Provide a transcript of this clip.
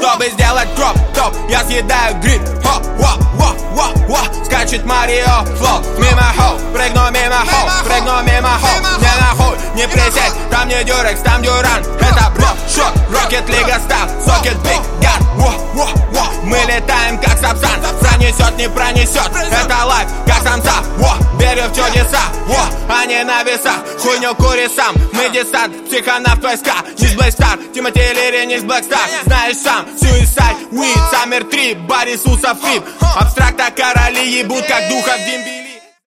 чтобы сделать кроп, топ. Я съедаю гриб, хо, во, во, во, во. Скачет Марио, флоу, мимо хоу. Прыгну мимо хоу, прыгну мимо хоу. Не нахуй, не присесть, там не дюрекс, там дюран. Это блок, шот, рокет, лига став, сокет, биг, гад. Во, во, во. Мы летаем как Сапсан, пронесет, не пронесет. Это лайф, как самца, во. Верю в чудеса, во, а не на весах. Хуйню кури сам, мы десант, психонавт войска. Не с Блэкстар, Тимати Лири, не с Блэкстар. Знаешь сам, Suicide, Weed, Summer Trip, бар Иисуса Фип. Абстракта короли ебут, как духов дембили.